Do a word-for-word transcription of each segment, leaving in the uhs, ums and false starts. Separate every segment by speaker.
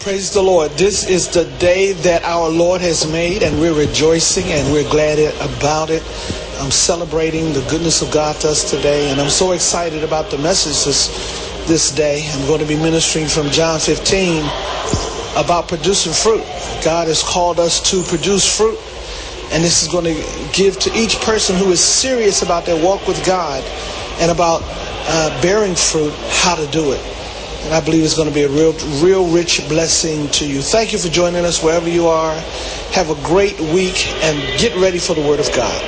Speaker 1: Praise the Lord. This is the day that our Lord has made, and we're rejoicing and we're glad about it. I'm celebrating the goodness of God to us today, and I'm so excited about the message this, this day. I'm going to be ministering from John fifteen about producing fruit. God has called us to produce fruit, and this is going to give to each person who is serious about their walk with God and about uh, bearing fruit how to do it. And I believe it's going to be a real, real rich blessing to you. Thank you for joining us wherever you are. Have a great week and get ready for the Word of God.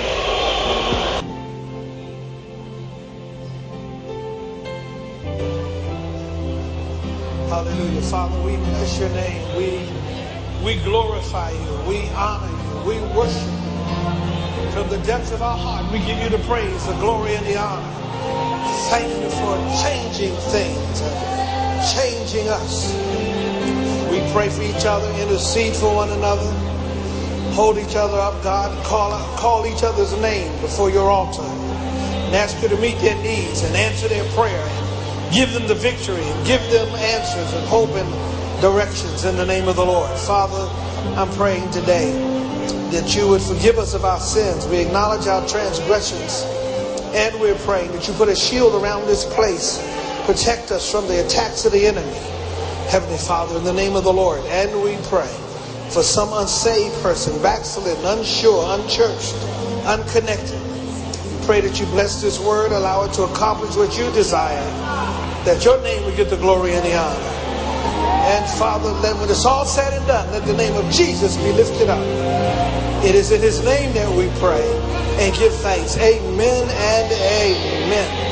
Speaker 1: Hallelujah. Father, we bless your name. We, we glorify you. We honor you. We worship you. From the depths of our heart, we give you the praise, the glory, and the honor. Thank you for changing things and changing us. We pray for each other, intercede for one another, hold each other up, God, and call, call each other's name before your altar, and ask you to meet their needs and answer their prayer and give them the victory and give them answers and hope and directions in the name of the Lord. Father, I'm praying today that you would forgive us of our sins. We acknowledge our transgressions, and we're praying that you put a shield around this place. Protect us from the attacks of the enemy. Heavenly Father, in the name of the Lord. And we pray for some unsaved person, backslidden, unsure, unchurched, unconnected. We pray that you bless this word, allow it to accomplish what you desire, that your name would get the glory and the honor. And Father, let when it's all said and done, let the name of Jesus be lifted up. It is in his name that we pray and give thanks. Amen and amen.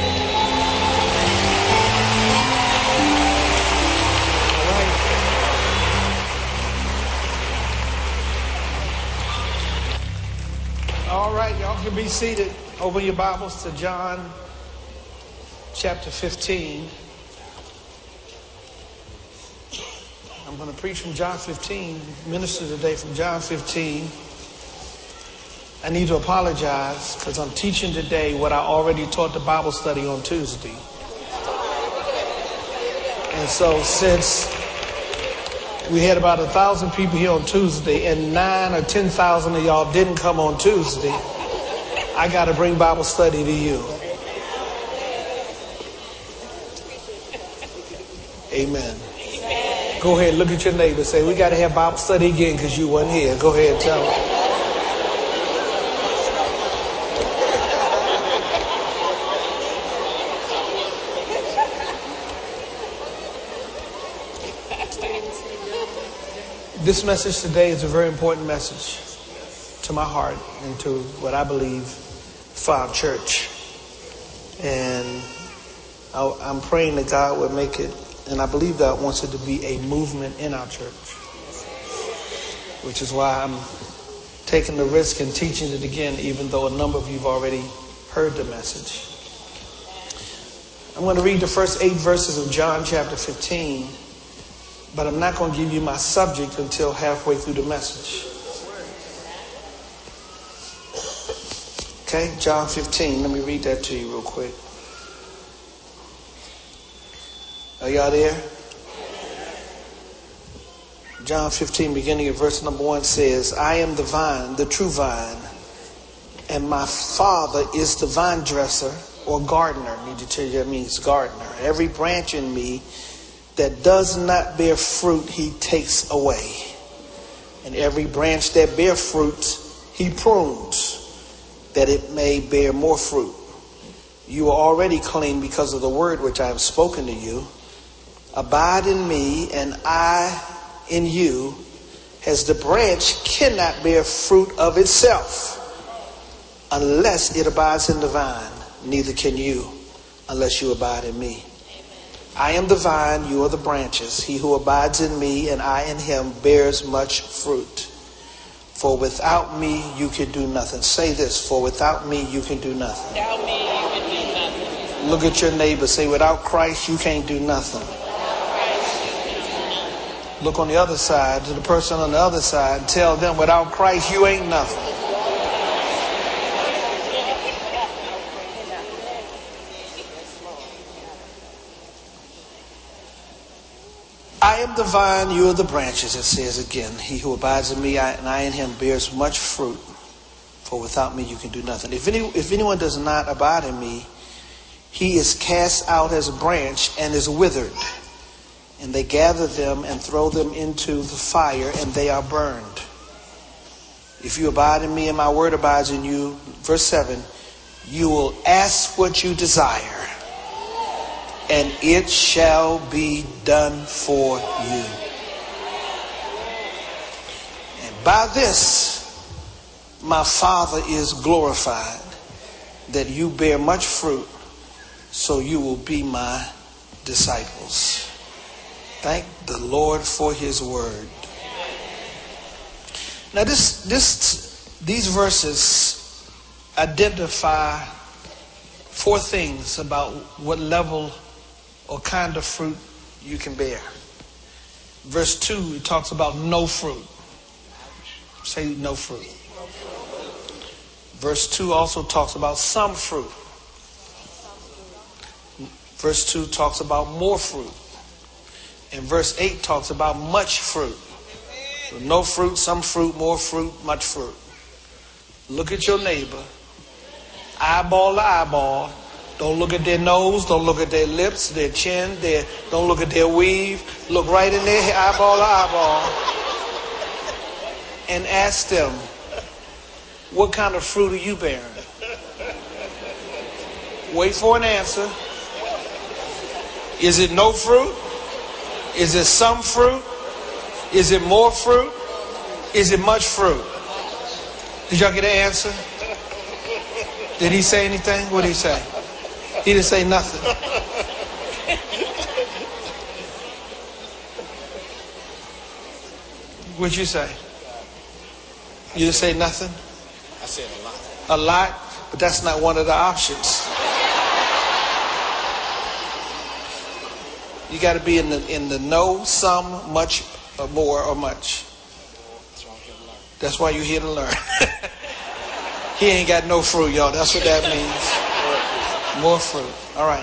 Speaker 1: All right, y'all can be seated. Open your Bibles to John chapter fifteen. I'm going to preach from John fifteen, minister today from John fifteen. I need to apologize because I'm teaching today what I already taught the Bible study on Tuesday. And so since we had about a thousand people here on Tuesday, and nine or ten thousand of y'all didn't come on Tuesday, I got to bring Bible study to you. Amen. Amen. Go ahead, look at your neighbor. Say, we got to have Bible study again because you weren't here. Go ahead and tell them. This message today is a very important message to my heart and to what I believe for our church. And I'm praying that God would make it, and I believe God wants it to be a movement in our church, which is why I'm taking the risk and teaching it again, even though a number of you have already heard the message. I'm going to read the first eight verses of John chapter fifteen. But I'm not going to give you my subject until halfway through the message. Okay, John fifteen. Let me read that to you real quick. Are y'all there? John fifteen, beginning at verse number one says, I am the vine, the true vine, and my Father is the vine dresser or gardener. I need to tell you that means gardener. Every branch in me that does not bear fruit, he takes away. And every branch that bear fruit, he prunes, that it may bear more fruit. You are already clean because of the word which I have spoken to you. Abide in me, and I in you, as the branch cannot bear fruit of itself unless it abides in the vine. Neither can you unless you abide in me. I am the vine, you are the branches. He who abides in me and I in him bears much fruit. For without me you can do nothing. Say this, for without me you can do nothing. Without me you can do nothing. Look at your neighbor. Say, without Christ you can't do nothing. Look on the other side to the person on the other side and tell them, without Christ you ain't nothing. I am the vine, you are the branches, it says again. He who abides in me I, and I in him bears much fruit, for without me you can do nothing. If, any, if anyone does not abide in me, he is cast out as a branch and is withered. And they gather them and throw them into the fire, and they are burned. If you abide in me and my word abides in you, verse seven, you will ask what you desire, and it shall be done for you. And by this, my Father is glorified, that you bear much fruit, so you will be my disciples. Thank the Lord for his word. Now this, this, these verses identify four things about what level or kind of fruit you can bear. Verse two, it talks about no fruit. Say no fruit. Verse two also talks about some fruit. Verse two talks about more fruit. And verse eight talks about much fruit. So no fruit, some fruit, more fruit, much fruit. Look at your neighbor. Eyeball to eyeball. Don't look at their nose. Don't look at their lips, their chin. Their, don't look at their weave. Look right in their eyeball to eyeball. And ask them, what kind of fruit are you bearing? Wait for an answer. Is it no fruit? Is it some fruit? Is it more fruit? Is it much fruit? Did y'all get an answer? Did he say anything? What did he say? He didn't say nothing. What'd you say? You didn't say nothing?
Speaker 2: I said a lot.
Speaker 1: A lot? But that's not one of the options. You got to be in the in the no, some, much, or more, or much. That's why you're here to learn. He ain't got no fruit, y'all. That's what that means. More fruit. All right.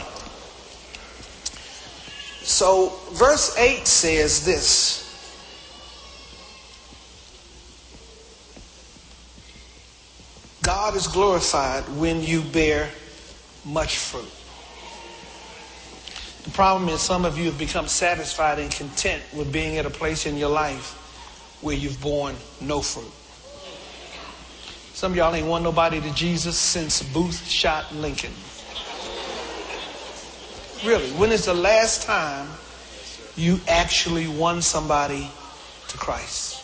Speaker 1: So verse eight says this. God is glorified when you bear much fruit. The problem is some of you have become satisfied and content with being at a place in your life where you've borne no fruit. Some of y'all ain't won nobody to Jesus since Booth shot Lincoln. Really, when is the last time you actually won somebody to Christ?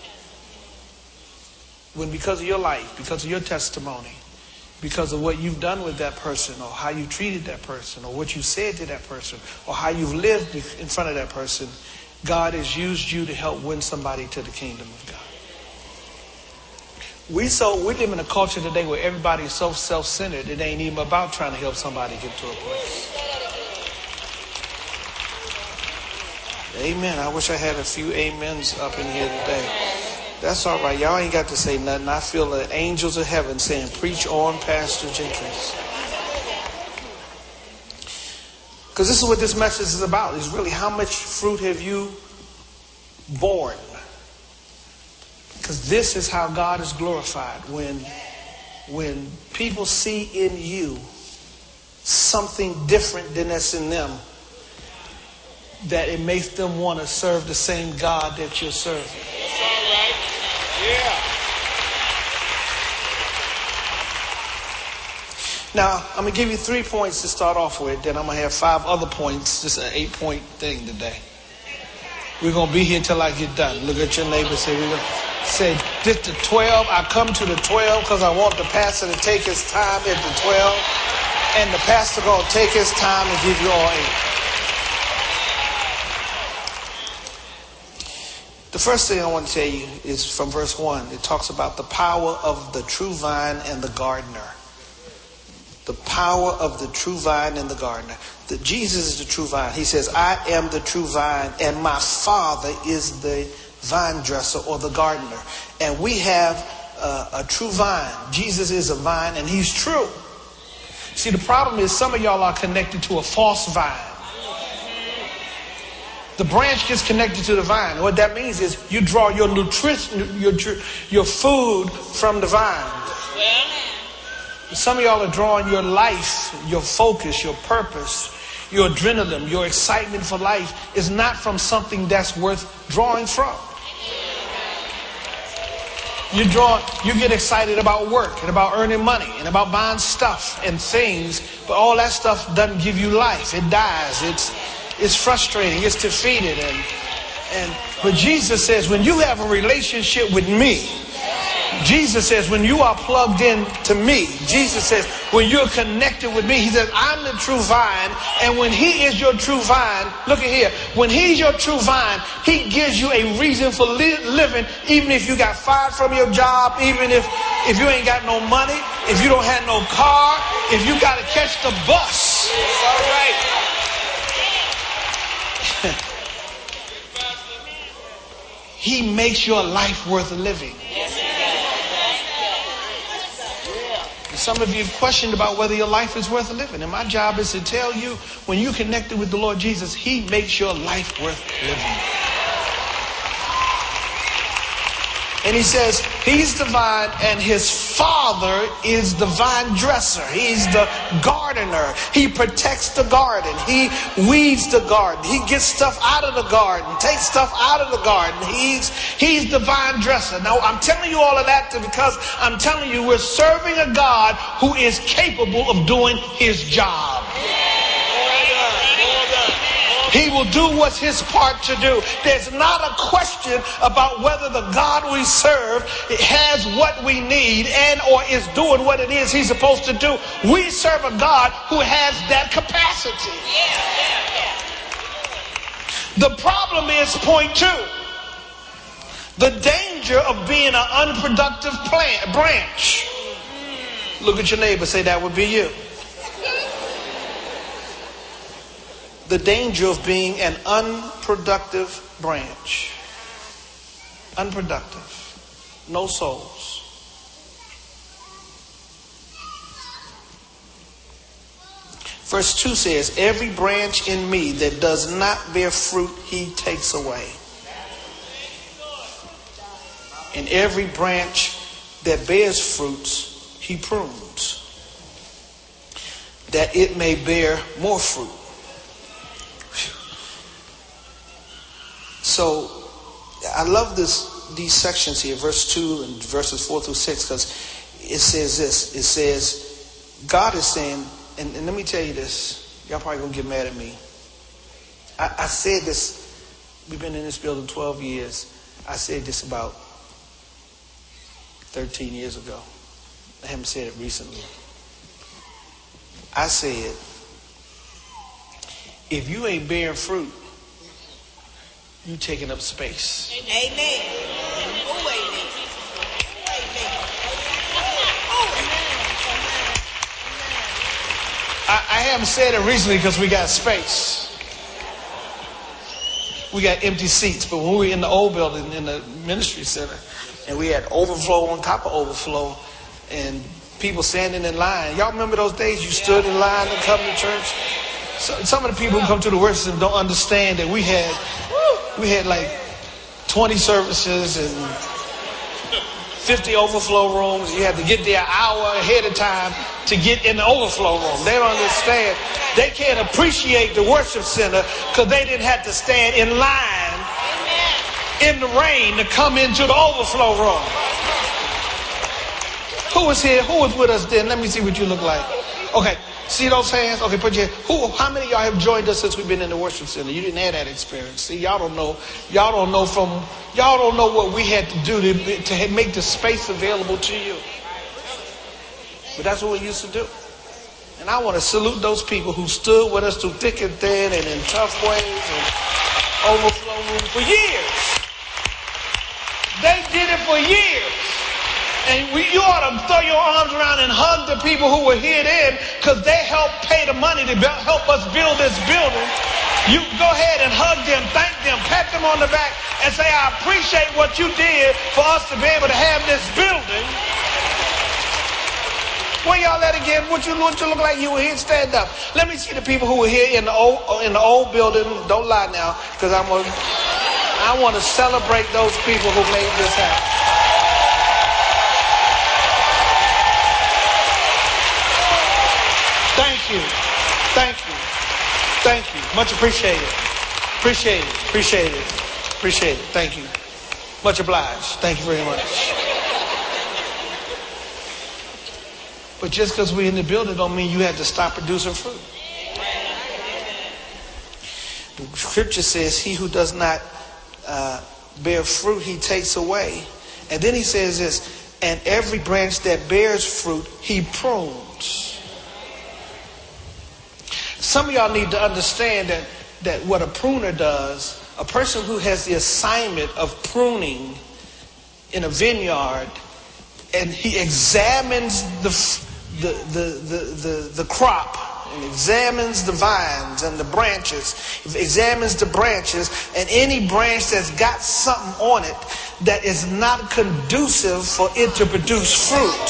Speaker 1: When because of your life, because of your testimony, because of what you've done with that person, or how you treated that person, or what you said to that person, or how you've lived in front of that person, God has used you to help win somebody to the kingdom of God. We so we live in a culture today where everybody's so self-centered, it ain't even about trying to help somebody get to a place. Amen. I wish I had a few amens up in here today. That's all right. Y'all ain't got to say nothing. I feel the angels of heaven saying, preach on, Pastor Jenkins. Because this is what this message is about. Is really how much fruit have you borne? Because this is how God is glorified. When, when people see in you something different than that's in them, that it makes them want to serve the same God that you're serving.
Speaker 2: That's all right. Yeah.
Speaker 1: Now, I'm going to give you three points to start off with. Then I'm going to have five other points. This is an eight-point thing today. We're going to be here till I get done. Look at your neighbor. Say, we're going to say, this the twelve. I come to the twelve because I want the pastor to take his time at the twelve. And the pastor going to take his time and give you all eight. The first thing I want to tell you is from verse one. It talks about the power of the true vine and the gardener. The power of the true vine and the gardener. The, Jesus is the true vine. He says, I am the true vine and my Father is the vine dresser or the gardener. And we have uh, a true vine. Jesus is a vine and he's true. See, the problem is some of y'all are connected to a false vine. The branch gets connected to the vine. What that means is you draw your nutrition, your, your food from the vine. Some of y'all are drawing your life, your focus, your purpose, your adrenaline, your excitement for life is not from something that's worth drawing from. You draw, you get excited about work and about earning money and about buying stuff and things, but all that stuff doesn't give you life. It dies. It's it's frustrating. It's defeated. And and but Jesus says, when you have a relationship with me, Jesus says, when you are plugged in to me, Jesus says, when you're connected with me, he says, I'm the true vine. And when he is your true vine, look at here, when he's your true vine, he gives you a reason for li- living, even if you got fired from your job, even if, if you ain't got no money, if you don't have no car, if you got to catch the bus. It's all right. He makes your life worth living. Some of you have questioned about whether your life is worth living. And my job is to tell you, when you're connected with the Lord Jesus, he makes your life worth living. And he says, he's the vine and his father is the vine dresser. He's the gardener. He protects the garden. He weeds the garden. He gets stuff out of the garden, takes stuff out of the garden. He's, he's the vine dresser. Now, I'm telling you all of that because I'm telling you we're serving a God who is capable of doing his job. He will do what's his part to do. There's not a question about whether the God we serve has what we need and or is doing what it is he's supposed to do. We serve a God who has that capacity. The problem is point two. The danger of being an unproductive plant, branch. Look at your neighbor, say that would be you. The danger of being an unproductive branch. Unproductive. No souls. Verse two says, every branch in me that does not bear fruit, he takes away. And every branch that bears fruits, he prunes, that it may bear more fruit. So I love this these sections here, verse two and verses four through six, because it says this. It says, God is saying, and, and let me tell you this, y'all probably gonna get mad at me. I, I said this, we've been in this building twelve years. I said this about thirteen years ago. I haven't said it recently. I said, if you ain't bearing fruit, you taking up space.
Speaker 3: Amen. Oh, amen.
Speaker 1: I, I haven't said it recently because we got space. We got empty seats. But when we were in the old building, in the ministry center, and we had overflow on top of overflow, and people standing in line. Y'all remember those days you stood in line to come to church? So, some of the people who come to the worship center don't understand that we had we had like twenty services and fifty overflow rooms. You had to get there an hour ahead of time to get in the overflow room. They don't understand. They can't appreciate the worship center because they didn't have to stand in line in the rain to come into the overflow room. Who was here? Who was with us then? Let me see what you look like. Okay. See those hands? Okay, put your who how many of y'all have joined us since we've been in the worship center? You didn't have that experience. See, y'all don't know. Y'all don't know from y'all don't know what we had to do to, to make the space available to you. But that's what we used to do. And I want to salute those people who stood with us through thick and thin and in tough ways and overflow room for years. They did it for years. And we, you ought to throw your arms around and hug the people who were here then, because they helped pay the money to build, help us build this building. You go ahead and hug them, thank them, pat them on the back, and say, I appreciate what you did for us to be able to have this building. Where y'all at again? What you, what you look like you were here? Stand up. Let me see the people who were here in the old in the old building. Don't lie now, because I'm gonna, I want to celebrate those people who made this happen. Thank you. Thank you. Thank you. Much appreciated. Appreciate it. Appreciate it. Appreciate it. Thank you. Much obliged. Thank you very much. But just because we're in the building don't mean you have to stop producing fruit. The scripture says, he who does not uh, bear fruit, he takes away. And then he says this, and every branch that bears fruit, he prunes. Some of y'all need to understand that, that what a pruner does, a person who has the assignment of pruning in a vineyard, and he examines the the the the the, the crop, and examines the vines and the branches, examines the branches, and any branch that's got something on it that is not conducive for it to produce fruit.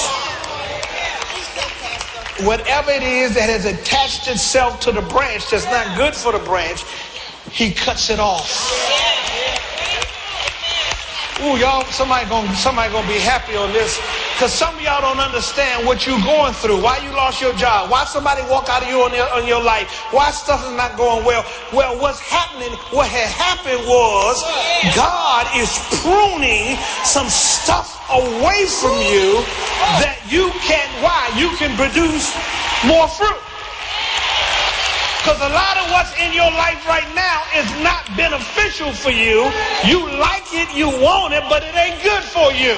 Speaker 1: Whatever it is that has attached itself to the branch that's not good for the branch, he cuts it off. Ooh, y'all, somebody gonna somebody gonna be happy on this, because some of y'all don't understand what you're going through. Why you lost your job? Why somebody walk out of you on your, on your life? Why stuff is not going well? Well, what's happening? What had happened was God is pruning some stuff away from you that you can. Why? You can produce more fruit. Because a lot of what's in your life right now is not beneficial for you. You like it, you want it, but it ain't good for you.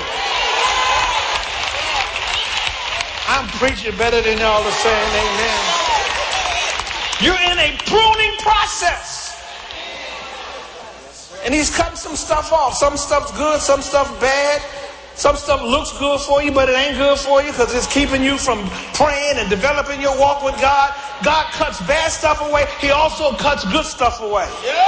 Speaker 1: I'm preaching better than y'all are saying amen. You're in a pruning process. And he's cutting some stuff off. Some stuff's good, some stuff's bad. Some stuff looks good for you, but it ain't good for you because it's keeping you from praying and developing your walk with God. God cuts bad stuff away. He also cuts good stuff away.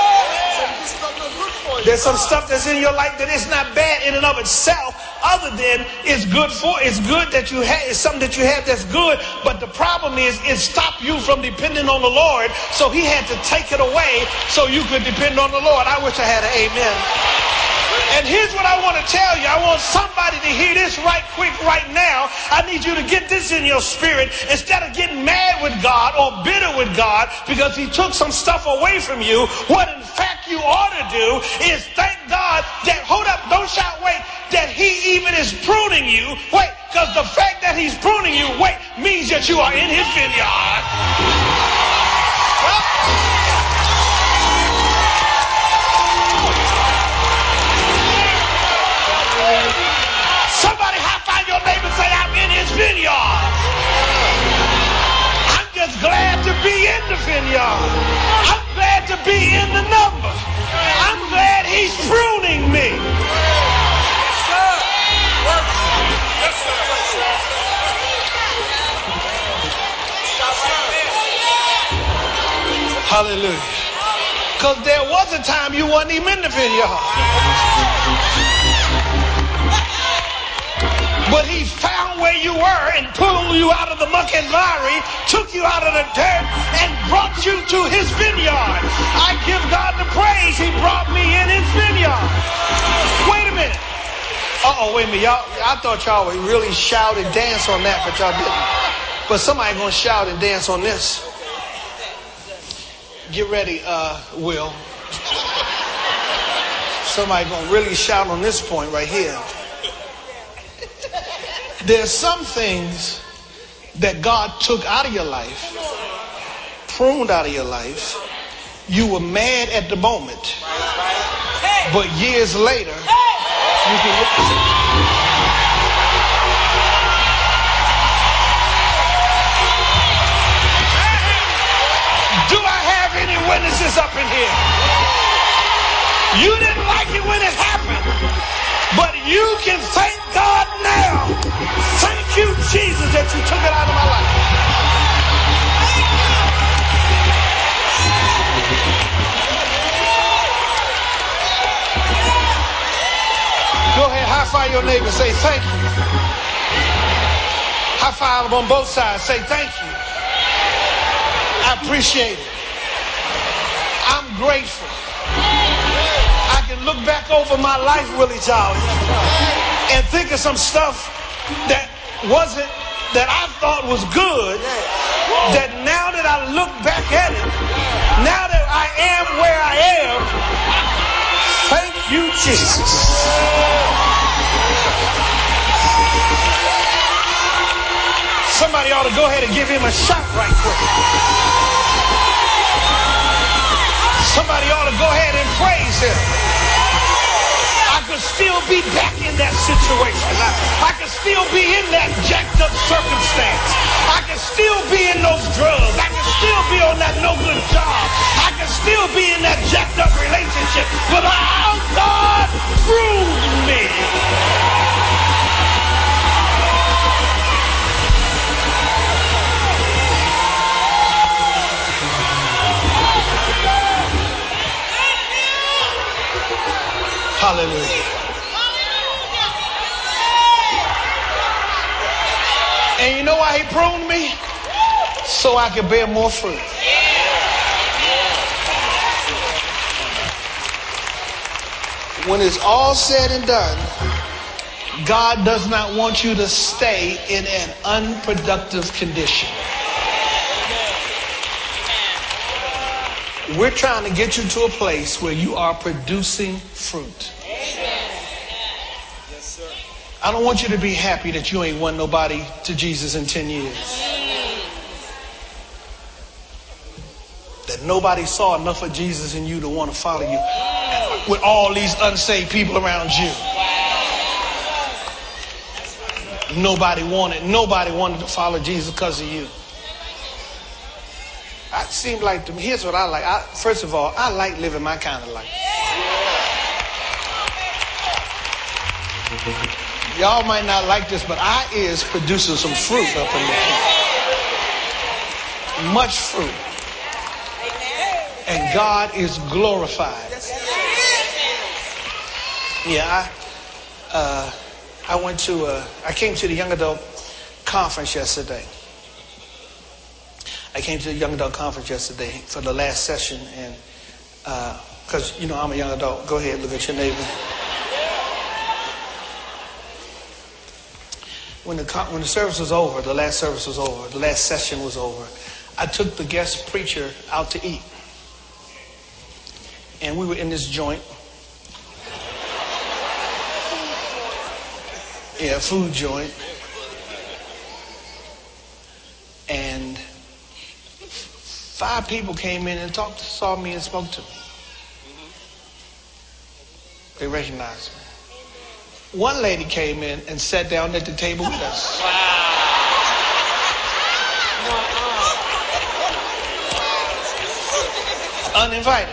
Speaker 1: There's some stuff that's in your life that is not bad in and of itself, other than it's good for, it's good that you have, it's something that you have that's good, but the problem is it stopped you from depending on the Lord, so he had to take it away so you could depend on the Lord. I wish I had an amen. And here's what I want to tell you. I want somebody to hear this right quick right now. I need you to get this in your spirit. Instead of getting mad with God or bitter with God because he took some stuff away from you, what in fact you ought to do is thank God that, hold up, don't shout, wait, that he even is pruning you. Wait, because the fact that he's pruning you, wait, means that you are in his vineyard. Well, somebody high five your neighbor and say, I'm in his vineyard. I'm just glad to be in the vineyard. I'm glad to be in the number. I'm glad he's pruning me. Hallelujah. Because there was a time you wasn't even in the vineyard. But he found where you were and pulled you out of the muck and miry, took you out of the dirt, and brought you to his vineyard. I give God the praise. He brought me in his vineyard. Wait a minute. Uh-oh, wait a minute. Y'all, I thought y'all would really shout and dance on that, but y'all didn't. But somebody going to shout and dance on this. Get ready, uh, Will. Somebody going to really shout on this point right here. There's some things that God took out of your life, pruned out of your life. You were mad at the moment, but years later, you can look at it. Do I have any witnesses up in here? You didn't like it when it happened, but you can thank God now. Thank you, Jesus, that you took it out of my life. Go ahead, high five your neighbor, say thank you. High five them on both sides. Say thank you. I appreciate it. I'm grateful. I can look back over my life, Willie Jolly, and think of some stuff that wasn't, that I thought was good, that now that I look back at it, now that I am where I am, thank you, Jesus. Somebody ought to go ahead and give him a shout right quick. Somebody ought to go ahead and praise him. I could still be back in that situation. I, I could still be in that jacked up circumstance. I could still be in those drugs. I could still be on that no good job. I could still be in that jacked up relationship. But how God proved me. Hallelujah. And you know why he pruned me? So I could bear more fruit. When it's all said and done, God does not want you to stay in an unproductive condition. We're trying to get you to a place where you are producing fruit.
Speaker 2: Yes, sir.
Speaker 1: I don't want you to be happy that you ain't won nobody to Jesus in ten years. That nobody saw enough of Jesus in you to want to follow you with all these unsaved people around you. Nobody wanted, nobody wanted to follow Jesus because of you. It seemed like, to me, here's what I like. I, first of all, I like living my kind of life. Y'all might not like this, but I is producing some fruit up in here. Much fruit. And God is glorified. Yeah, I, uh, I went to, uh, I came to the young adult conference yesterday. I came to the young adult conference yesterday for the last session, and because uh, you know I'm a young adult. Go ahead, look at your neighbor. When the when the service was over, the last service was over, the last session was over, I took the guest preacher out to eat, and we were in this joint. Yeah, food joint, and five people came in and talked, saw me and spoke to me. They recognized me. One lady came in and sat down at the table with us. Uninvited.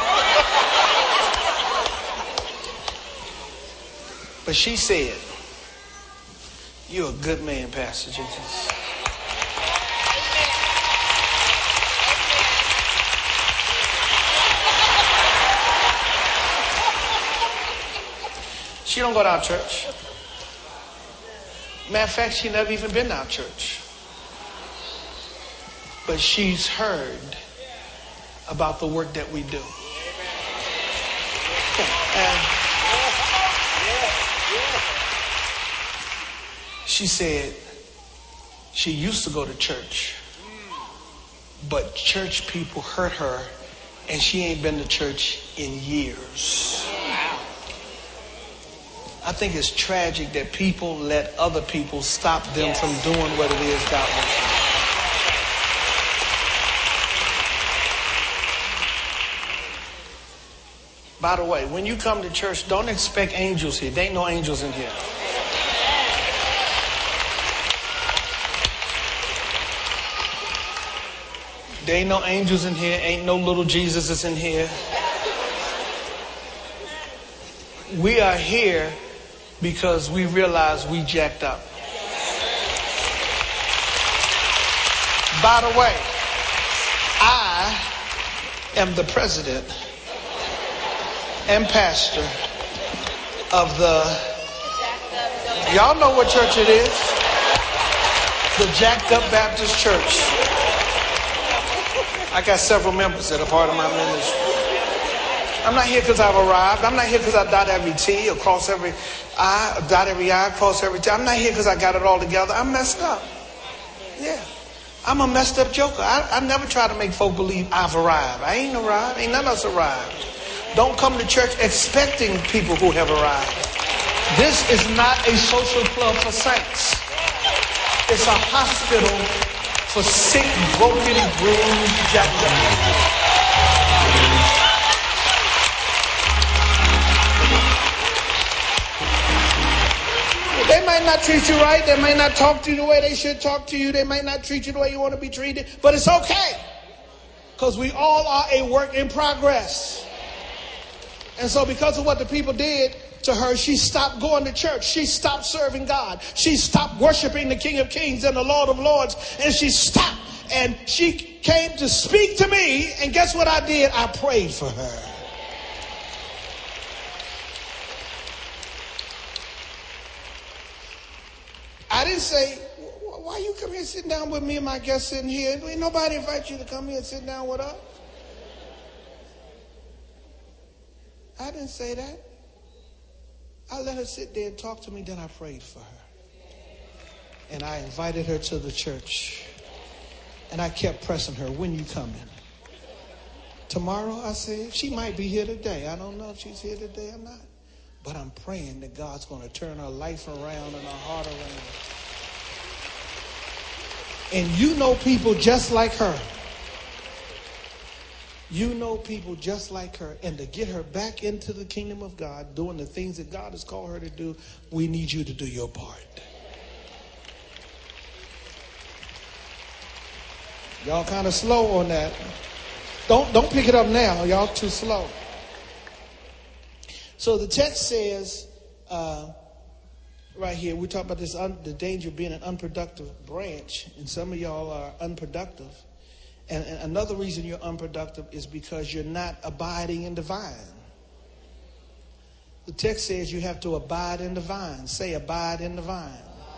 Speaker 1: But she said, "You're a good man, Pastor Jenkins." She don't go to our church. Matter of fact, she never even been to our church. But she's heard about the work that we do. And she said she used to go to church, but church people hurt her, and she ain't been to church in years. I think it's tragic that people let other people stop them from doing what it is God wants them to do. By the way, when you come to church, don't expect angels here. There ain't no angels in here. There ain't no angels in here. Ain't no little Jesuses in here. We are here because we realize we jacked up. By the way, I am the president and pastor of the, y'all know what church it is. The Jacked Up Baptist Church. I got several members that are part of my ministry. I'm not here because I've arrived. I'm not here because I dot every T, or cross every I, dot every I, cross every T. I'm not here because I got it all together. I'm messed up. Yeah. I'm a messed up joker. I, I never try to make folk believe I've arrived. I ain't arrived. Ain't none of us arrived. Don't come to church expecting people who have arrived. This is not a social club for saints. It's a hospital for sick, broken, bruised, jacked up. They might not treat you right. They might not talk to you the way they should talk to you. They might not treat you the way you want to be treated. But it's okay. Because we all are a work in progress. And so because of what the people did to her, she stopped going to church. She stopped serving God. She stopped worshiping the King of Kings and the Lord of Lords. And she stopped. And she came to speak to me. And guess what I did? I prayed for her. I didn't say, why you come here sitting down with me and my guests sitting here? Ain't nobody invite you to come here and sit down with us. I didn't say that. I let her sit there and talk to me, then I prayed for her. And I invited her to the church. And I kept pressing her, when you coming? Tomorrow, I said. She might be here today. I don't know if she's here today or not. But I'm praying that God's going to turn her life around and her heart around. And you know people just like her. You know people just like her. And to get her back into the kingdom of God, doing the things that God has called her to do, we need you to do your part. Y'all kind of slow on that. Don't, don't pick it up now. Y'all too slow. So the text says, uh, right here, we talk about this un- the danger of being an unproductive branch, and some of y'all are unproductive. And, and another reason you're unproductive is because you're not abiding in the vine. The text says you have to abide in the vine. Say, abide in the vine.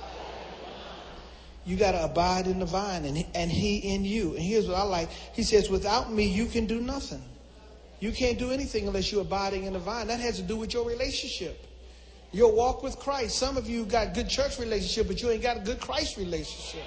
Speaker 1: You got to abide in the vine, and, and he in you. And here's what I like. He says, without me, you can do nothing. You can't do anything unless you're abiding in the vine. That has to do with your relationship. Your walk with Christ. Some of you got good church relationship, but you ain't got a good Christ relationship.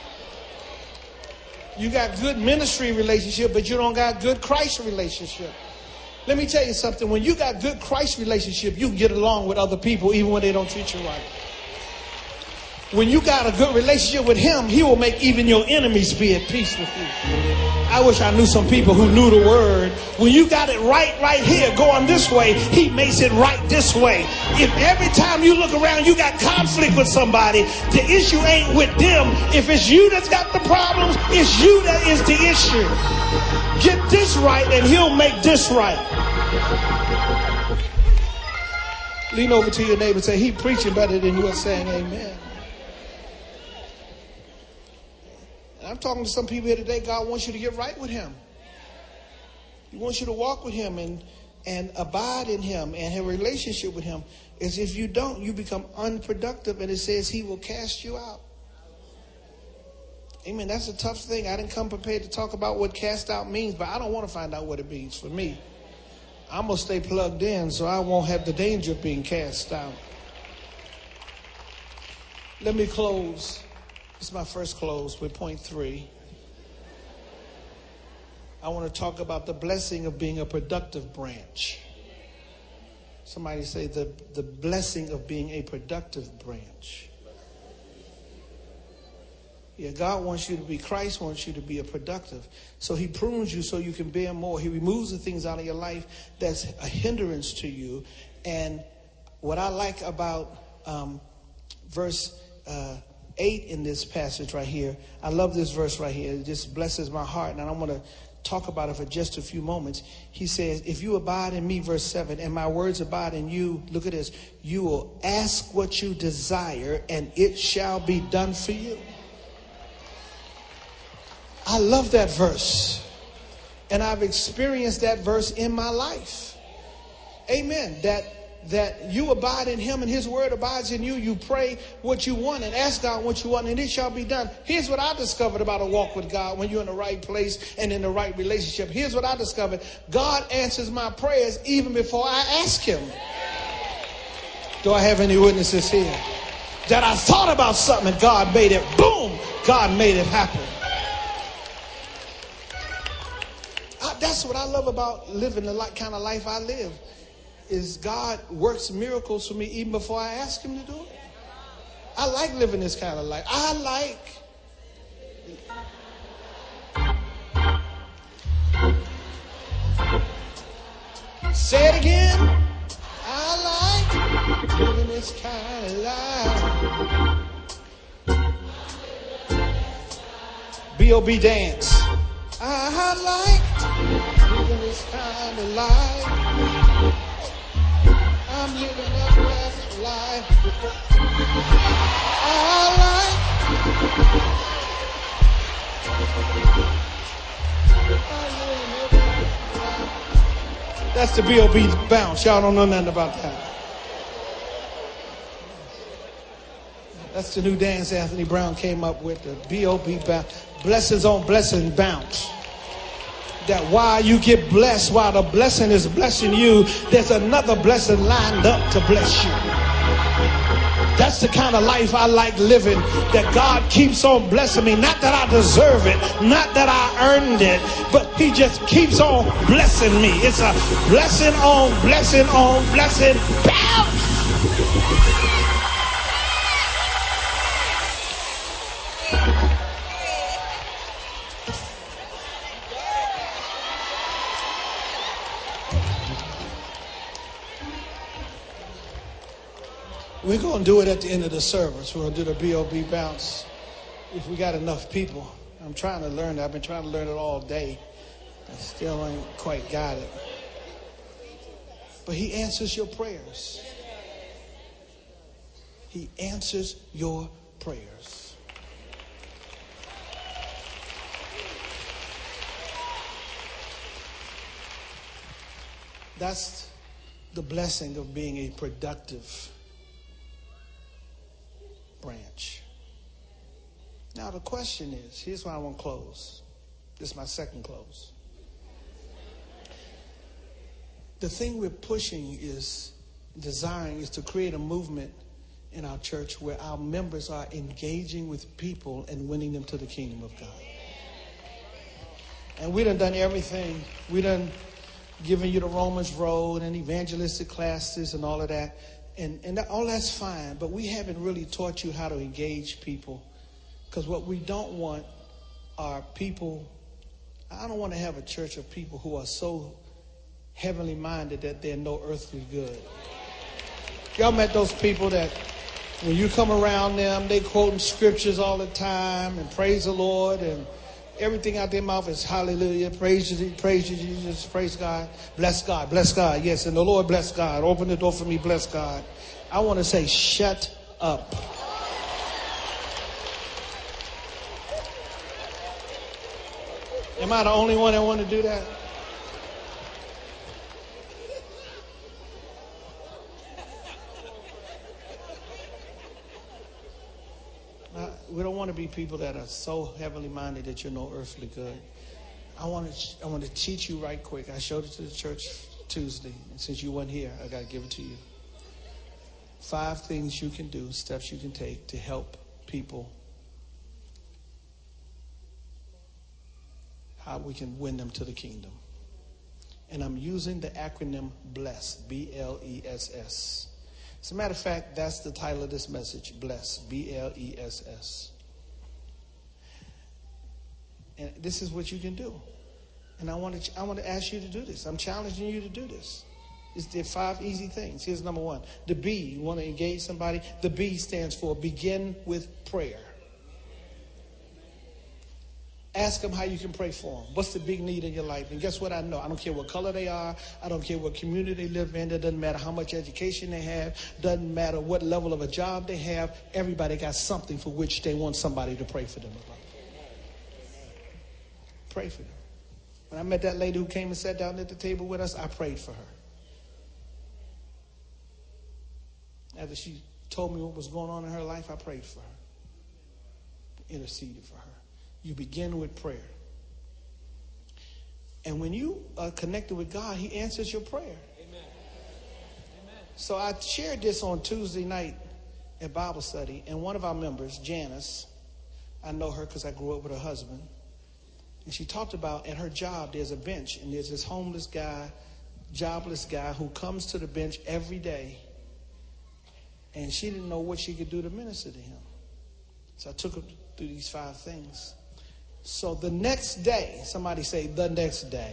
Speaker 1: You got good ministry relationship, but you don't got good Christ relationship. Let me tell you something. When you got good Christ relationship, you can get along with other people even when they don't treat you right. When you got a good relationship with him, he will make even your enemies be at peace with you. I wish I knew some people who knew the word. When you got it right, right here, going this way, he makes it right this way. If every time you look around, you got conflict with somebody, the issue ain't with them. If it's you that's got the problems, it's you that is the issue. Get this right and he'll make this right. Lean over to your neighbor and say, he preaching better than you are saying amen. I'm talking to some people here today. God wants you to get right with him. He wants you to walk with him and, and abide in him and have a relationship with him. As if you don't, you become unproductive, and it says he will cast you out. Amen. That's a tough thing. I didn't come prepared to talk about what cast out means, but I don't want to find out what it means for me. I'm going to stay plugged in so I won't have the danger of being cast out. Let me close. This is my first close with point three. I want to talk about the blessing of being a productive branch. Somebody say the, the blessing of being a productive branch. Yeah, God wants you to be, Christ wants you to be a productive. So he prunes you so you can bear more. He removes the things out of your life that's a hindrance to you. And what I like about um, verse uh, eight in this passage right here, I love this verse right here. It just blesses my heart. And I want to talk about it for just a few moments. He says, if you abide in me, verse seven, and my words abide in you, look at this, you will ask what you desire and it shall be done for you. I love that verse. And I've experienced that verse in my life. Amen. That that you abide in him and his word abides in you. You pray what you want and ask God what you want, and it shall be done. Here's what I discovered about a walk with God when you're in the right place and in the right relationship. Here's what I discovered. God answers my prayers even before I ask him. Do I have any witnesses here? That I thought about something and God made it, boom, God made it happen. I, that's what I love about living the kind of life I live, is God works miracles for me even before I ask him to do it. I like living this kind of life. I like. Say it again. I like living this kind of life. B O B dance. I like living this kind of life. I'm living a blessed life. I like. I'm living a blessed life. That's the B O B bounce. Y'all don't know nothing about that. That's the new dance Anthony Brown came up with, the B O B bounce. Blessings on blessing bounce. That while you get blessed, while the blessing is blessing you, there's another blessing lined up to bless you. That's the kind of life I like living, that God keeps on blessing me. Not that I deserve it, not that I earned it, but he just keeps on blessing me. It's a blessing on blessing on blessing bounce. We're going to do it at the end of the service. We're going to do the B O B bounce if we got enough people. I'm trying to learn it. I've been trying to learn it all day. I still ain't quite got it. But he answers your prayers. He answers your prayers. That's the blessing of being a productive branch. Now the question is, here's why I want to close. This is my second close. The thing we're pushing is, desiring is to create a movement in our church where our members are engaging with people and winning them to the kingdom of God. And we done done everything. We done given you the Romans Road and evangelistic classes and all of that. And, and that, all that's fine, but we haven't really taught you how to engage people. Because what we don't want are people, I don't want to have a church of people who are so heavenly minded that they're no earthly good. Y'all met those people that when you come around them, they quoting scriptures all the time and praise the Lord, and everything out their mouth is hallelujah, praise you, praise you, Jesus, praise God, bless God, bless God. Yes, and the Lord bless God. Open the door for me, bless God. I want to say, shut up. Am I the only one that want to do that? Uh, we don't want to be people that are so heavenly minded that you're no earthly good. I want to I want to teach you right quick. I showed it to the church Tuesday, and since you weren't here, I got to give it to you. Five things you can do, steps you can take to help people, how we can win them to the kingdom. And I'm using the acronym BLESS, B L E S S. As a matter of fact, that's the title of this message, BLESS, B L E S S. And this is what you can do. And I want to I want to ask you to do this. I'm challenging you to do this. It's the five easy things. Here's number one. The B, you want to engage somebody? The B stands for begin with prayer. Ask them how you can pray for them. What's the big need in your life? And guess what I know? I don't care what color they are. I don't care what community they live in. It doesn't matter how much education they have. Doesn't matter what level of a job they have. Everybody got something for which they want somebody to pray for them about. Pray for them. When I met that lady who came and sat down at the table with us, I prayed for her. After she told me what was going on in her life, I prayed for her, interceded for her. You begin with prayer. And when you are connected with God, he answers your prayer. Amen. Amen. So I shared this on Tuesday night at Bible study, and one of our members, Janice, I know her because I grew up with her husband, and she talked about at her job there's a bench, and there's this homeless guy, jobless guy who comes to the bench every day, and she didn't know what she could do to minister to him. So I took her through these five things. So the next day, somebody say the next day.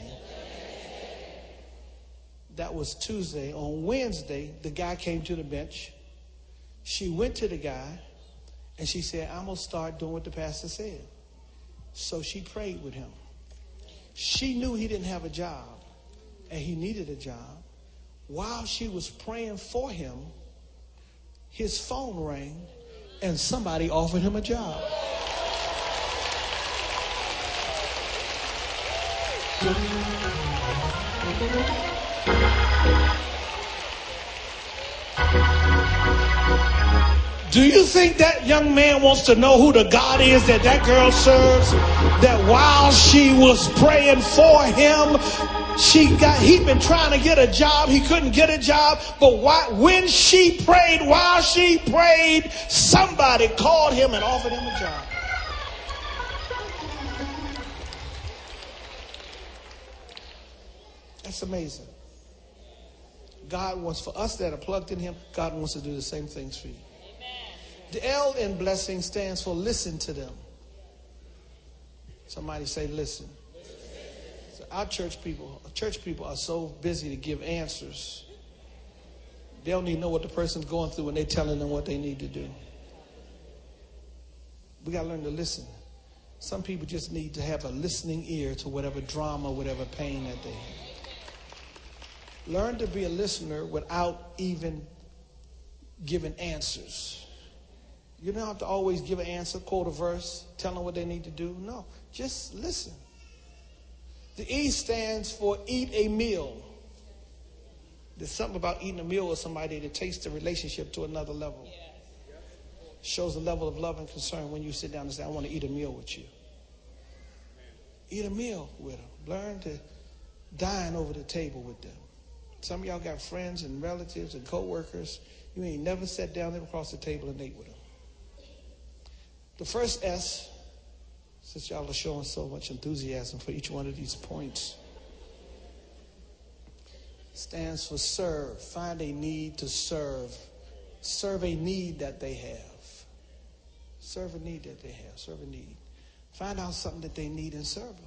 Speaker 1: That was Tuesday. On Wednesday, the guy came to the bench. She went to the guy and she said, I'm going to start doing what the pastor said. So she prayed with him. She knew he didn't have a job and he needed a job. While she was praying for him, his phone rang and somebody offered him a job. Do you think that young man wants to know who the God is that that girl serves? That while she was praying for him, she got, he'd been trying to get a job. He couldn't get a job. But why, when she prayed, while she prayed, somebody called him and offered him a job. That's amazing. God wants, for us that are plugged in him, God wants to do the same things for you. The L in blessing stands for listen to them. Somebody say listen. So our church people, church people are so busy to give answers. They don't even know what the person's going through when they're telling them what they need to do. We got to learn to listen. Some people just need to have a listening ear to whatever drama, whatever pain that they have. Learn to be a listener without even giving answers. You don't have to always give an answer, quote a verse, tell them what they need to do. No, just listen. The E stands for eat a meal. There's something about eating a meal with somebody that takes the relationship to another level. Shows a level of love and concern when you sit down and say, I want to eat a meal with you. Eat a meal with them. Learn to dine over the table with them. Some of y'all got friends and relatives and co-workers. You ain't never sat down there across the table and ate with them. The first S, since y'all are showing so much enthusiasm for each one of these points, stands for serve. Find a need to serve. Serve a need that they have. Serve a need that they have. Serve a need. Find out something that they need and serve them.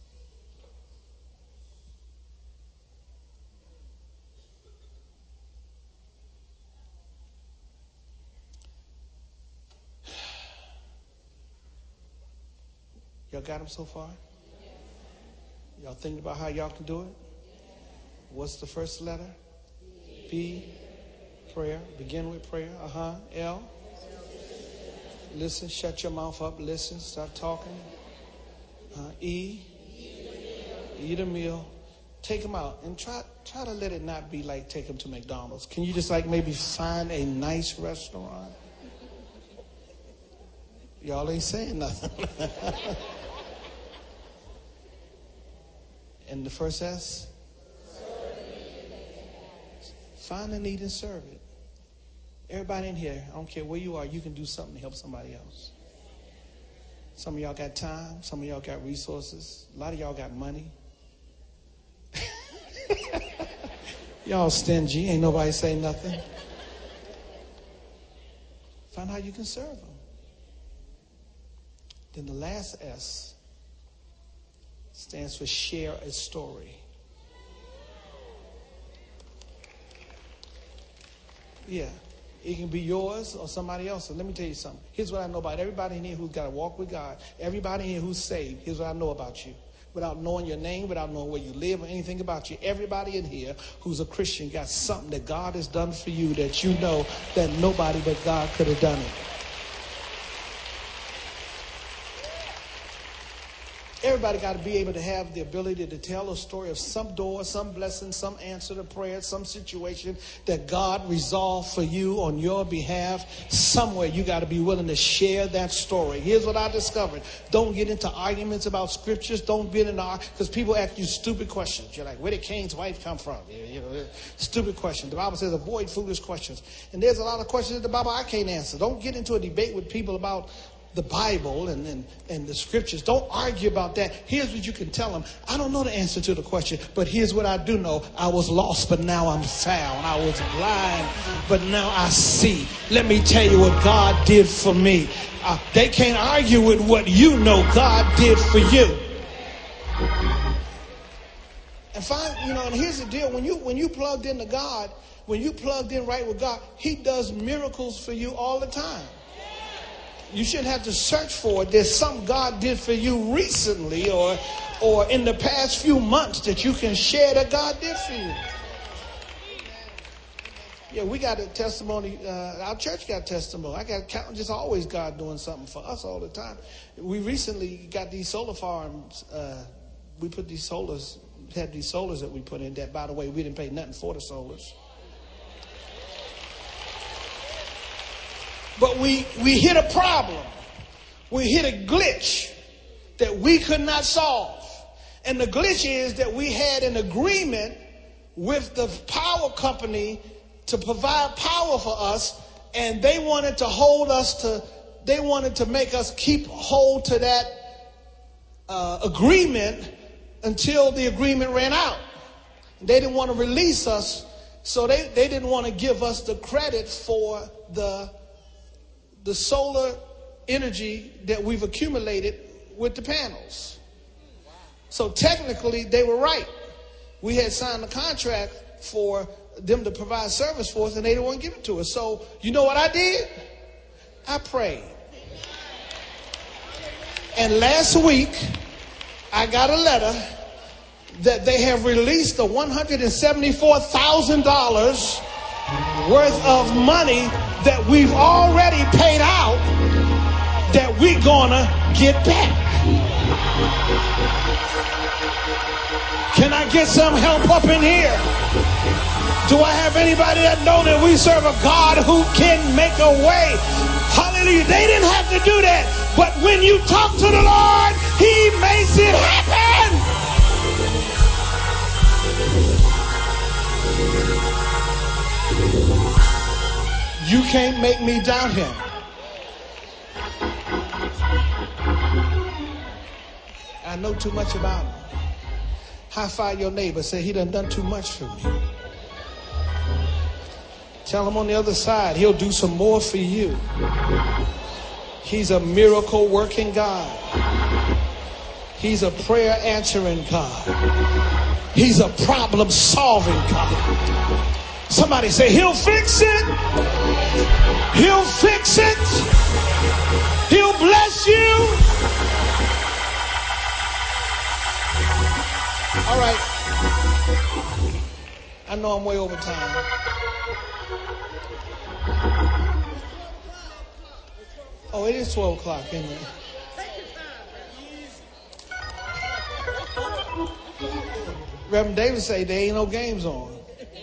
Speaker 1: Y'all got them so far? Y'all thinking about how y'all can do it? What's the first letter? P. Prayer. Begin with prayer. Uh-huh. L. Listen. Shut your mouth up. Listen. Stop talking. Uh, e. Eat a meal. Take them out. And try, try to let it not be like take them to McDonald's. Can you just like maybe find a nice restaurant? Y'all ain't saying nothing. And the first S? Find a need and serve it. Everybody in here, I don't care where you are, you can do something to help somebody else. Some of y'all got time. Some of y'all got resources. A lot of y'all got money. Y'all stingy. Ain't nobody say nothing. Find how you can serve them. Then the last S stands for share a story. Yeah. It can be yours or somebody else's. Let me tell you something. Here's what I know about everybody in here who's got to walk with God. Everybody in here who's saved. Here's what I know about you. Without knowing your name, without knowing where you live or anything about you. Everybody in here who's a Christian got something that God has done for you that you know that nobody but God could have done it. Everybody got to be able to have the ability to tell a story of some door, some blessing, some answer to prayer, some situation that God resolved for you on your behalf. Somewhere you got to be willing to share that story. Here's what I discovered. Don't get into arguments about scriptures. Don't get into, because people ask you stupid questions. You're like, where did Cain's wife come from? You know, stupid questions. The Bible says avoid foolish questions. And there's a lot of questions in the Bible I can't answer. Don't get into a debate with people about the Bible and, and, and the scriptures. Don't argue about that. Here's what you can tell them. I don't know the answer to the question, but here's what I do know. I was lost, but now I'm found. I was blind, but now I see. Let me tell you what God did for me. Uh, they can't argue with what you know God did for you. And find, you know, and here's the deal. When you, when you plugged into God, when you plugged in right with God, he does miracles for you all the time. You shouldn't have to search for it. There's something God did for you recently or or in the past few months that you can share that God did for you. Yeah, we got a testimony. Uh, our church got testimony. I got just always God doing something for us all the time. We recently got these solar farms. Uh, we put these solars, had these solars that we put in that, by the way, we didn't pay nothing for the solars. But we, we hit a problem. We hit a glitch that we could not solve. And the glitch is that we had an agreement with the power company to provide power for us. And they wanted to hold us to, they wanted to make us keep hold to that uh, agreement until the agreement ran out. They didn't want to release us. So they, they didn't want to give us the credit for the the solar energy that we've accumulated with the panels. So technically they were right. We had signed a contract for them to provide service for us and they didn't want to give it to us. So you know what I did? I prayed. And last week I got a letter that they have released the one hundred seventy-four thousand dollars worth of money that we've already paid out that we're gonna get back. Can I get some help up in here? Do I have anybody that know that we serve a God who can make a way? Hallelujah. They didn't have to do that, but when you talk to the Lord, he makes it happen. You can't make me doubt him. I know too much about him. High five your neighbor. Say, he done done too much for me. Tell him on the other side, he'll do some more for you. He's a miracle working God. He's a prayer answering God. He's a problem solving God. Somebody say, he'll fix it. He'll fix it. He'll bless you. All right. I know I'm way over time. Oh, it is twelve o'clock, isn't it? Reverend David say there ain't no games on.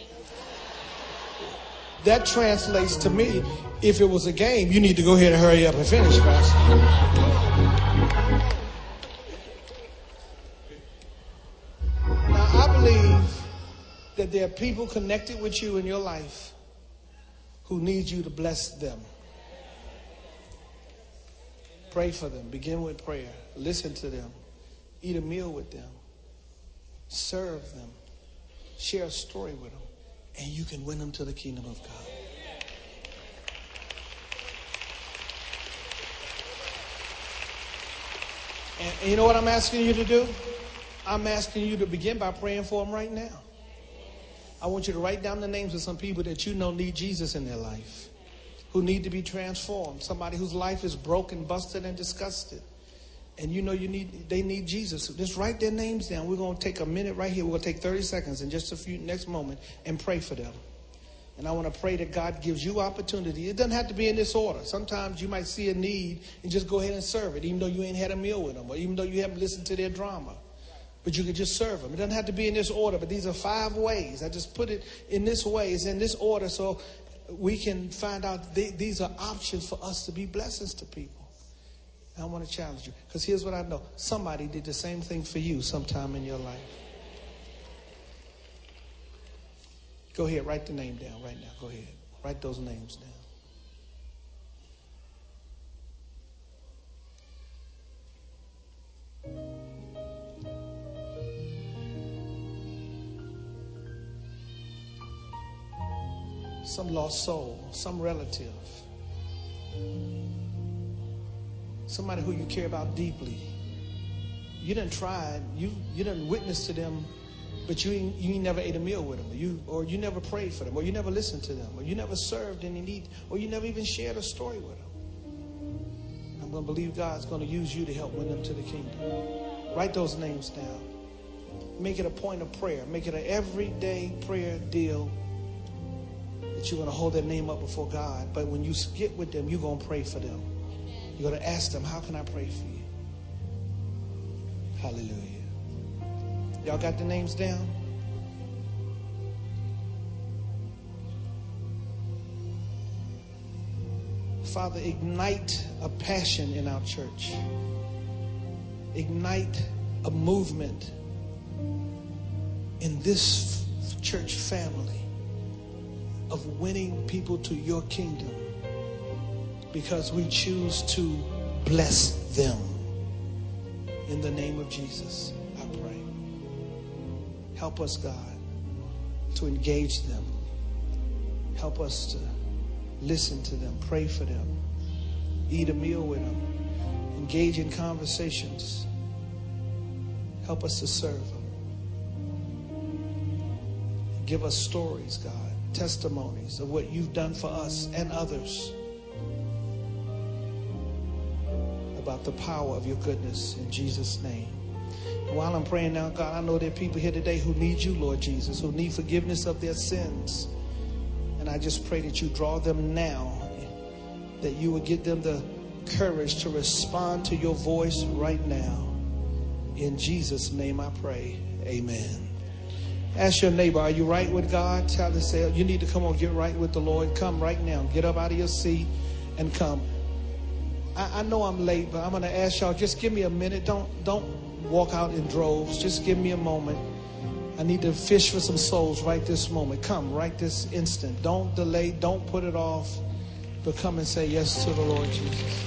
Speaker 1: That translates to me, if it was a game, you need to go ahead and hurry up and finish, Pastor. Now, I believe that there are people connected with you in your life who need you to bless them. Pray for them. Begin with prayer. Listen to them. Eat a meal with them. Serve them. Share a story with them. And you can win them to the kingdom of God. And, and you know what I'm asking you to do? I'm asking you to begin by praying for them right now. I want you to write down the names of some people that you know need Jesus in their life, who need to be transformed. Somebody whose life is broken, busted, and disgusted. And you know you need they need Jesus. So just write their names down. We're going to take a minute right here. We're going to take thirty seconds in just a few next moment and pray for them. And I want to pray that God gives you opportunity. It doesn't have to be in this order. Sometimes you might see a need and just go ahead and serve it, even though you ain't had a meal with them or even though you haven't listened to their drama. But you can just serve them. It doesn't have to be in this order, but these are five ways. I just put it in this way. It's in this order so we can find out th- these are options for us to be blessings to people. And I want to challenge you because here's what I know. Somebody did the same thing for you sometime in your life. Go ahead, write the name down right now. Go ahead. Write those names down. Some lost soul, some relative, somebody who you care about deeply. You didn't try, you you didn't witness to them, but you ain't, you ain't never ate a meal with them, or you or you never prayed for them, or you never listened to them, or you never served any need, or you never even shared a story with them. I'm going to believe God's going to use you to help win them to the kingdom. Write those names down. Make it a point of prayer. Make it an everyday prayer deal that you're going to hold their name up before God. But when you get with them, you're going to pray for them. You're going to ask them, how can I pray for you? Hallelujah. Y'all got the names down? Father, ignite a passion in our church. Ignite a movement in this church family of winning people to your kingdom because we choose to bless them. In the name of Jesus, I pray. Help us, God, to engage them. Help us to listen to them, pray for them, eat a meal with them, engage in conversations. Help us to serve them. Give us stories, God, testimonies of what you've done for us and others about the power of your goodness in Jesus' name. And while I'm praying now, God, I know there are people here today who need you, Lord Jesus, who need forgiveness of their sins. And I just pray that you draw them now, that you would give them the courage to respond to your voice right now. In Jesus' name I pray. Amen. Ask your neighbor, are you right with God? Tell them, say, you need to come on, get right with the Lord. Come right now. Get up out of your seat and come. I, I know I'm late, but I'm going to ask y'all, just give me a minute. Don't, don't walk out in droves. Just give me a moment. I need to fish for some souls right this moment. Come right this instant. Don't delay. Don't put it off. But come and say yes to the Lord Jesus.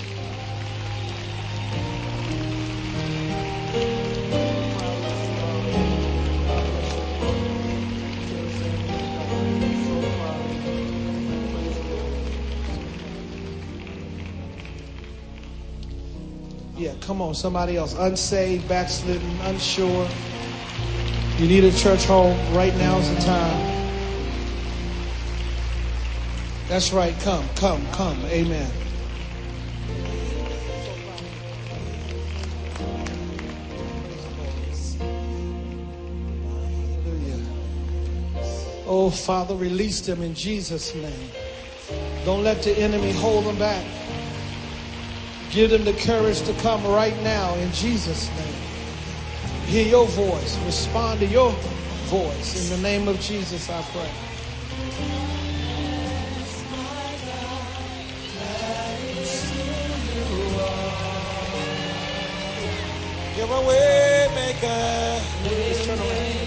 Speaker 1: Yeah, come on, somebody else. Unsaved, backslidden, unsure. You need a church home. Right now is the time. That's right. Come, come, come. Amen. Hallelujah. Oh, Father, release them in Jesus' name. Don't let the enemy hold them back. Give them the courage to come right now in Jesus' name. Hear your voice. Respond to your voice. In the name of Jesus, I pray. You're a way maker. Let's turn around.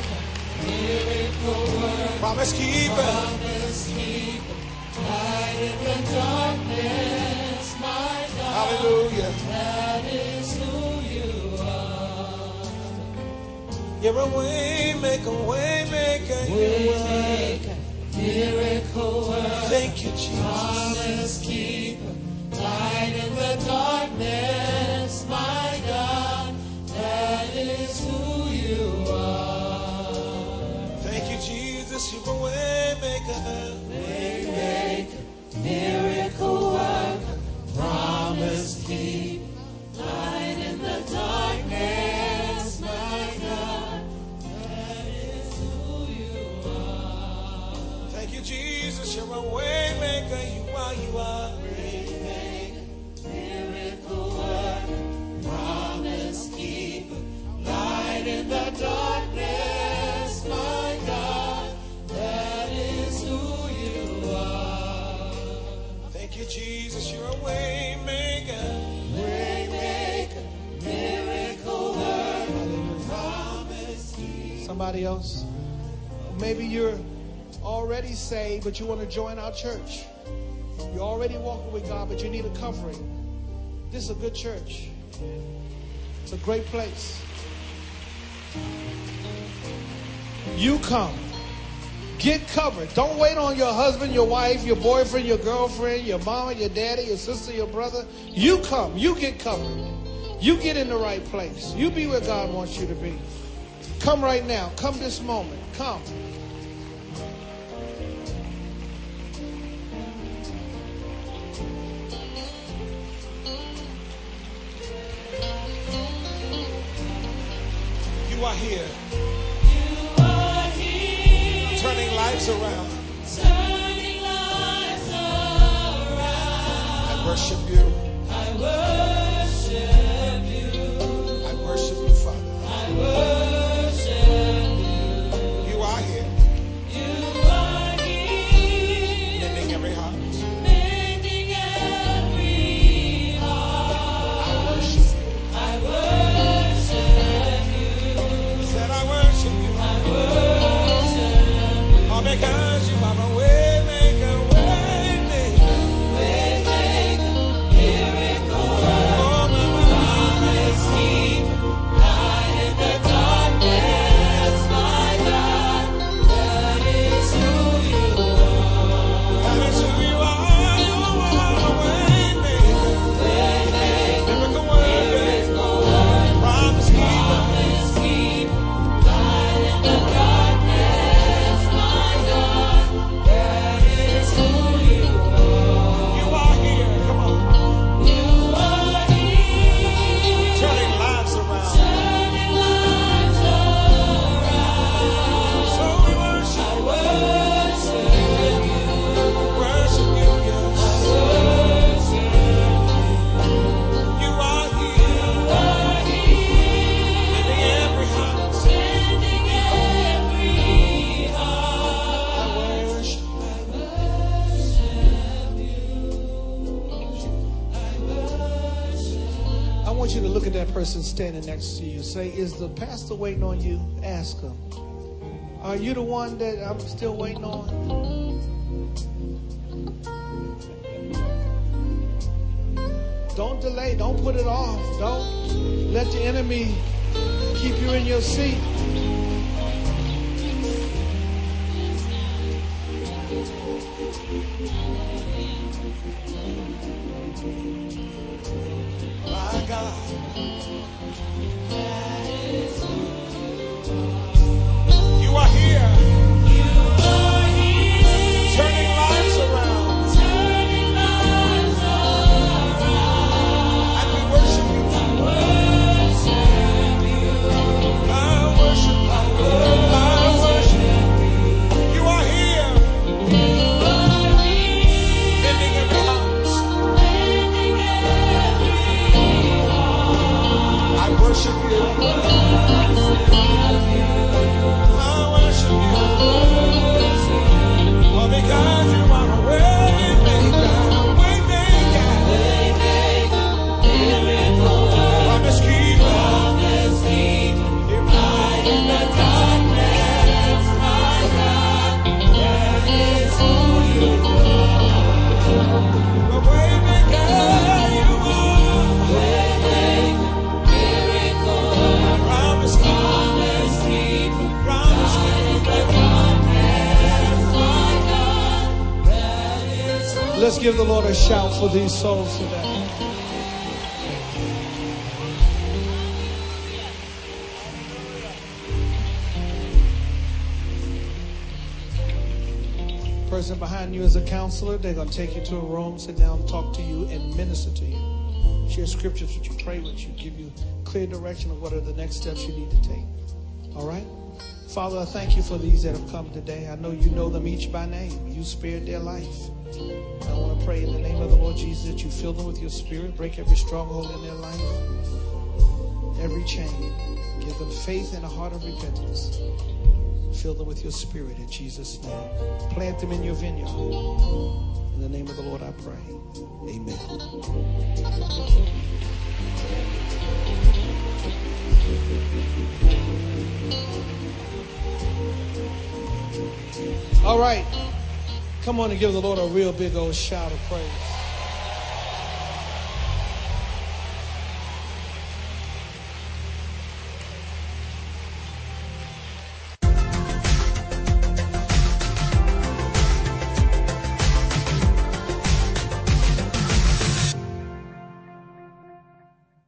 Speaker 1: Promise keeper. Promise keeper. Light in the darkness, my God. Hallelujah. That is who you are. You're a way maker, way maker. Way maker, miracle worker. Thank you, Jesus. Promise keeper. Light in the darkness, my God. That is who you are. Thank you, Jesus. You're a way maker. Way maker, miracle worker, promise keep, light in the darkness, my God. That is who you are. Thank you, Jesus. You're Thank you, Jesus. You're a way maker. Way maker. Miracle worker. Promise. Somebody else. Maybe you're already saved, but you want to join our church. You're already walking with God, but you need a covering. This is a good church. It's a great place. You come. Get covered. Don't wait on your husband, your wife, your boyfriend, your girlfriend, your mama, your daddy, your sister, your brother. You come. You get covered. You get in the right place. You be where God wants you to be. Come right now. Come this moment. Come. You are here. You are here. Turning lives around. Turning lives around. I worship you. I worship you. I worship you, Father. I worship you. You are here. You are here. Mending every heart. Mending every heart. I worship you. I worship you. Said I worship you. I worship you. All because you are a way maker, way maker, way maker, miracle worker, promise keeper, light in the darkness, my God, that is who you are. That is who you are. You are a way maker, way maker, miracle worker, miracle worker, promise keeper, promise keeper, light in the darkness, my God, that is who you are. You are here. Come on. You are here. Turning lives around. Turning lives around. So we worship. I worship you. Worship you, yes. I worship you. You are here. You are here. Mending every heart. Mending every heart. I worship. I worship you. I worship. I want you to look at that person standing next to you. Say, is the pastor waiting on you? Ask him. Are you the one that I'm still waiting on? Don't delay. Don't put it off. Don't let the enemy keep you in your seat. My God. You are here. You are here. Turning lives around. Turning lives around. And we worship you. I worship you. I worship. I worship. I worship. You are here. You are here. Mending every heart. Mending every heart. I worship you. I worship you. I worship you. All because you are a way maker, way maker, way maker, miracle worker, promise keeper, promise keeper, light in the darkness, my God, that is who you are. A way maker, you are. Way maker, miracle worker, promise keeper, promise keeper, promise keeper, light in the darkness, my God, that is who you are. Let's give the Lord a shout for these souls today. Person behind you is a counselor. They're going to take you to a room, sit down, talk to you, and minister to you. Share scriptures with you, pray with you, give you clear direction of what are the next steps you need to take. All right? Father, I thank you for these that have come today. I know you know them each by name. You spared their life. I want to pray in the name of the Lord Jesus that you fill them with your spirit, break every stronghold in their life, every chain. Give them faith and a heart of repentance. Fill them with your spirit in Jesus' name. Plant them in your vineyard. In the name of the Lord I pray. Amen. All right. Come on and give the Lord a real big old shout of praise.